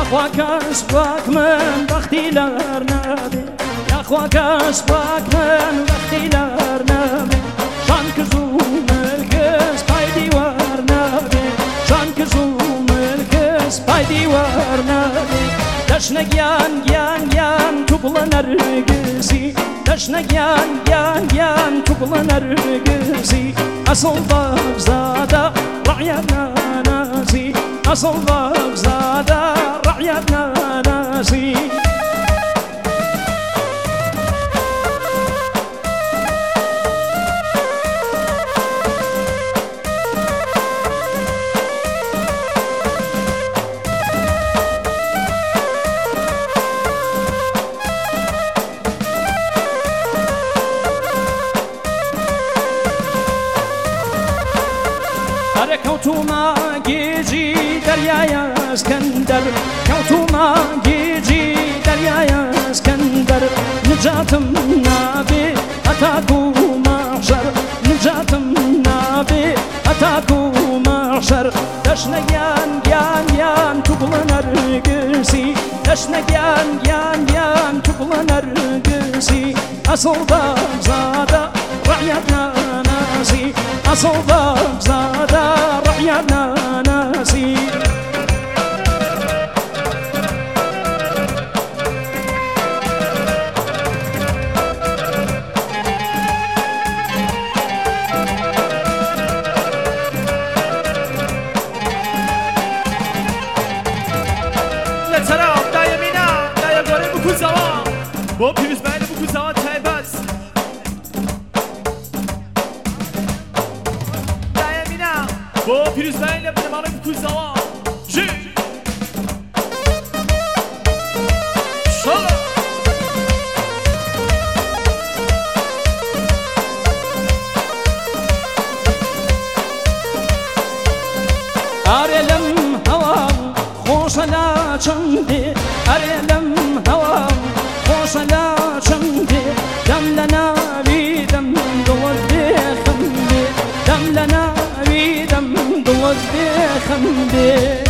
يخوا كاس واك من بختي لارنابي يخوا كاس واك من بختي لارنابي شانك زوم الكس بايدي وارنابي شانك زوم الكس بايدي وارنابي دشنا yan tubla nergisi دشنا yan tubla nergisi asıl bagzada ra'yana nasi asıl bagzada ra'yana nasi كوتوما جيجي دريا اسكندر كوتوما جيجي دريا اسكندر نجاتم نابي أتاكو محشر نجاتم نابي أتاكو محشر دشنا yan tubla nergisi دشنا yan tubla nergisi asıl bagzada ra'yatna nasi asıl bagzada ra'yatna nasi لطرف دا یمینا دا یگاره بکو زوان با پیروز بین بکو زوان تای بس دا یمینا با پیروز بین بنمانه بکو زوان جی شلا أرلم هوا خوش لا چندی أرلم هوا خوش لا چندی دم لنا بيدم دول بخمدي دم لنا بيدم دول بخمدي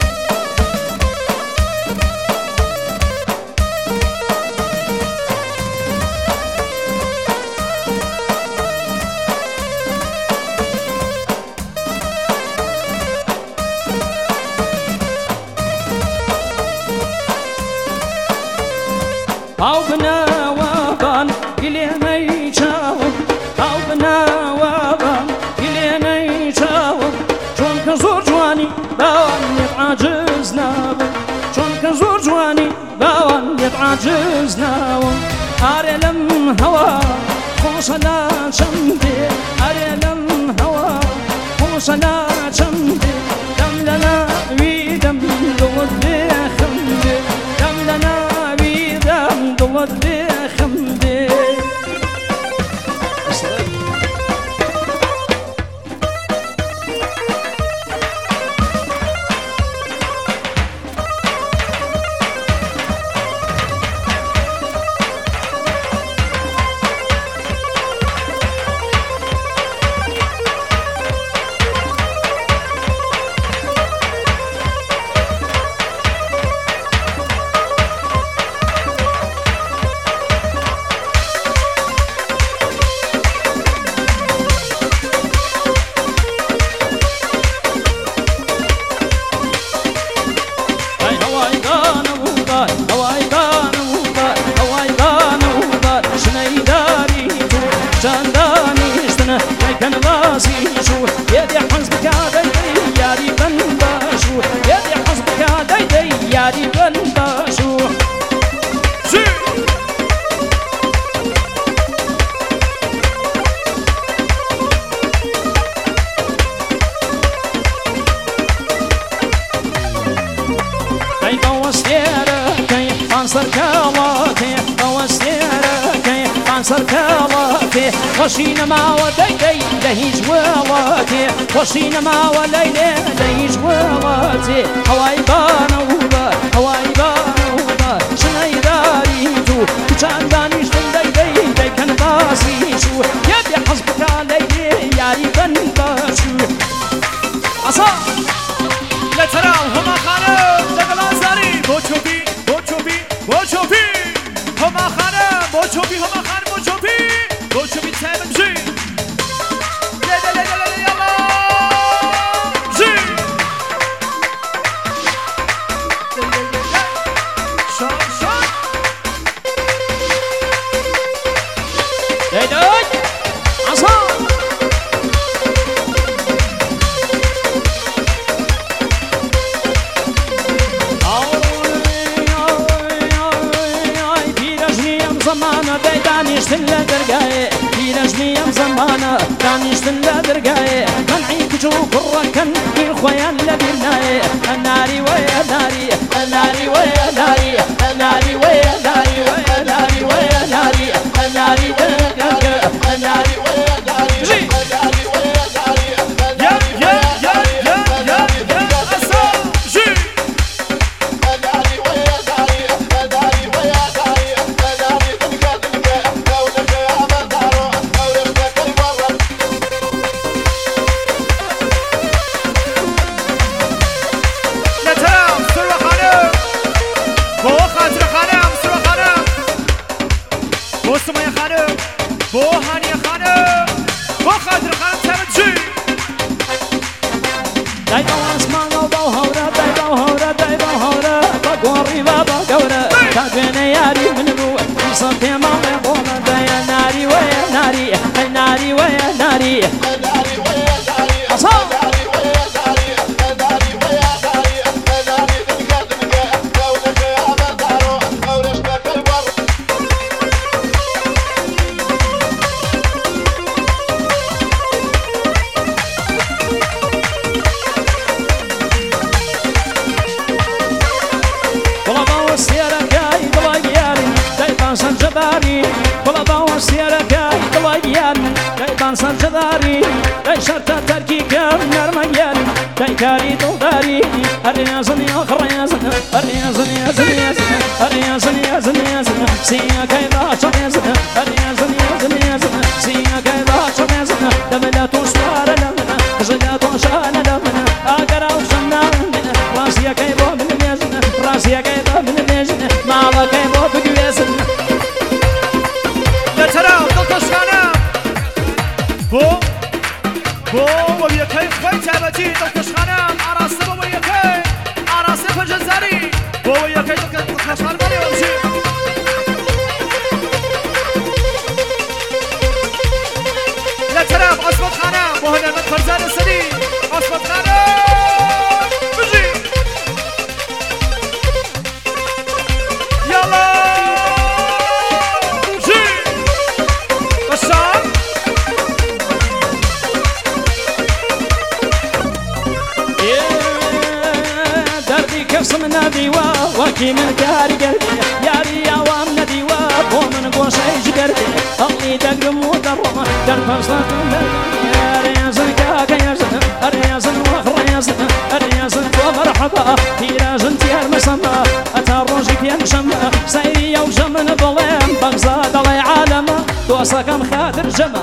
أو بنا وابان إلينا يجاوب أو بنا وابان إلينا يجاوب شون كزور جواني باوان يتعاجز ناوم شون كزور جواني باوان يتعاجز ناوم أرلم هوا خوش لا شمدي أرلم هوا خوش لا شمدي دم لنا ويدم دول بخمدي دم لنا دول بخمدي وشينا ما وديدي لهيج ولاتي وشينا ما وليلي لهيج ولاتي هواي بانوبا هواي بانوبا شناي داريتو كان دانيش ديدي كان باسي شو يبي حسبك علي ياري بنباشو أصا لا ترى هما خانم دقلا زاري با چوبی با چوبی با چوبی هما خانم با چوبی هما خانم با چوبی با چوبی تمام جی یالا جی شام شام داي عصام زمانة دانيشتن لا درقاي في نجمي زمانة دانيشتن لا درقاي منعيك جو كركن في خويا لبناي الناري ويا ناري الناري ويا ناري الناري ويا ناري الناري ويا ناري الناري ويا ناري الناري ويا ناري ناري ويا ناري عصام صار جداري داي شرطة تركي كام نرمياني داي كاري دوداري الرياضن يا خريازن الرياضن يا زنيازن الرياضن يا زنيازن سيا كيدا شريازن الرياضن يا زنيازن سيا كيدا شريازن دملا توسوار لمنا زلا توشان لمنا اقرا وشنا راسيا كيبو من اليزن راسيا كيبو من اليزن ما كيبو بجوازن لا ترى دكتور بو وياكي خوي تابتي دكتور خانم عراسه بو وياكي عراسه فجزاري بو وياكي دكتور خانم مالي ومشي لا ترى عصمت خانم بو هنا فرزان السدي عصمت خانم بجي يلا بجي بشار قسم نديوا وكي من كاري قلبي ياري عوام نديوا ومن قوشي قلبي أغني دقم ودرم درب صلاة الرياضن كاكا يزن الرياضن وخر يزن الرياضن ومرحبا في رازن تيار مسمى أتاروجي في المشمى سيري وجمن ظلام بغزاد الله عالم توسكم خاطر جمع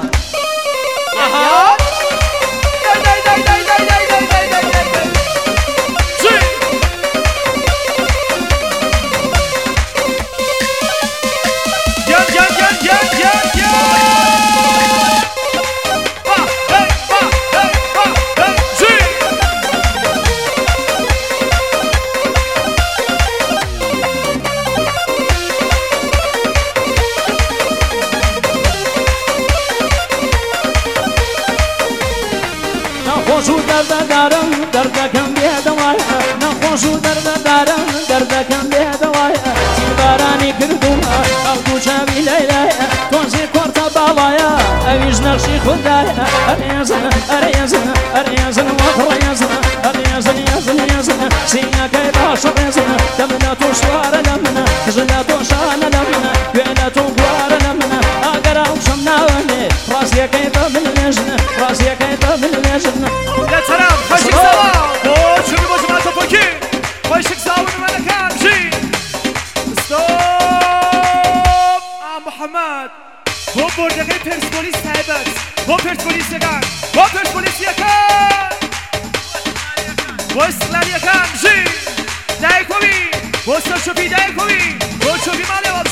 نخوشو درد دارم دردکم بیدوای نخوشو درد دارم دردکم بیدوای تیر بارانی کردوم اخدو چاوی لیلای تونزی کورتا بالایا اویش نقشی خدای اریازن اریازن اریازن وخریازن اریازن یازن یازن سینا کای باشو ریازن دمنا تو شوار لمنا کزنا تو شان لمنا گوینا تو گوار لمنا اگر اوشم ناونی راسیا کای بمن نجن راسیا کای بمن نجن لا ترى خشك سوا شو بيبغى جماعة توبوكي خشك سوا من مكان شي ستوب محمد بو بردقي پرسپولیس صاحبت بو پرسپولیس یکان بو پرسپولیس یکان بو استقلال یکان شي دایکوی وسط شوفي دايكوي وشوفي مالي